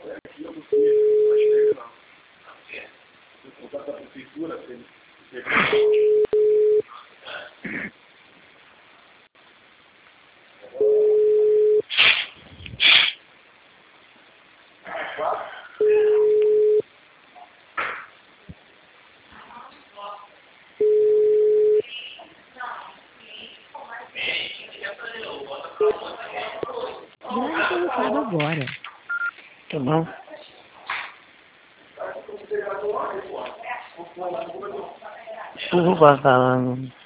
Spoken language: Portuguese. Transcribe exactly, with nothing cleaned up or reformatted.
Grave seu recado agora. Tá bom. Eu vou guardar lá no...